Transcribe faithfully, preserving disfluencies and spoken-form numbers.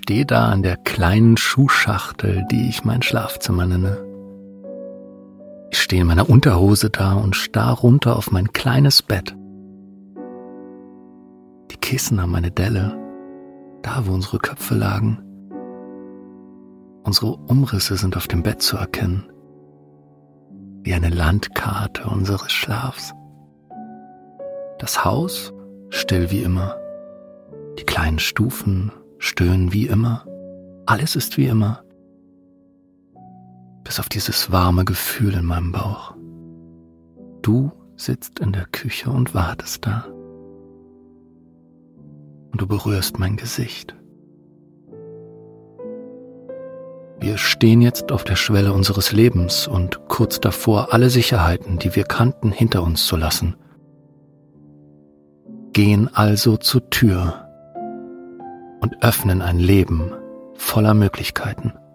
stehe da an der kleinen Schuhschachtel, die ich mein Schlafzimmer nenne. Ich stehe in meiner Unterhose da und starr runter auf mein kleines Bett. Die Kissen haben meine Delle, da wo unsere Köpfe lagen. Unsere Umrisse sind auf dem Bett zu erkennen, wie eine Landkarte unseres Schlafs. Das Haus still wie immer, die kleinen Stufen stöhnen wie immer, alles ist wie immer, bis auf dieses warme Gefühl in meinem Bauch. Du sitzt in der Küche und wartest da. Und du berührst mein Gesicht. Wir stehen jetzt auf der Schwelle unseres Lebens und kurz davor, alle Sicherheiten, die wir kannten, hinter uns zu lassen. Gehen also zur Tür und öffnen ein Leben voller Möglichkeiten.